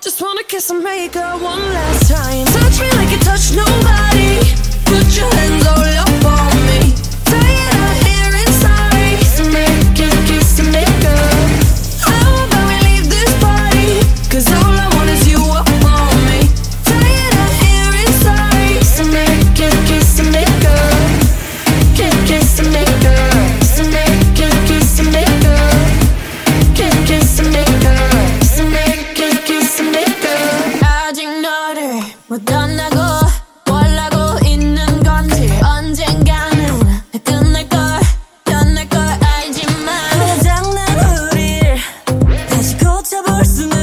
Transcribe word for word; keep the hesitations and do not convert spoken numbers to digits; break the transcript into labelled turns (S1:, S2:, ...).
S1: Just wanna kiss and make up one last time. Touch me like you touch nobody. Put your hands all up on me. Tired of hearing sorry. So make it, kiss and make up. How about we leave this party? Cause all I want is you up on me. Tired of hearing sorry. So make it, kiss and make up. Kiss, kiss and make up. So make it, kiss and make up. Kiss, kiss and make up. So make it, kiss and make up. 아직 너를 못 떠나고 뭘 하고 있는 건지 언젠가는 끝날 걸 떠날 걸 알지만
S2: 고장난 우릴 다시 고쳐볼 순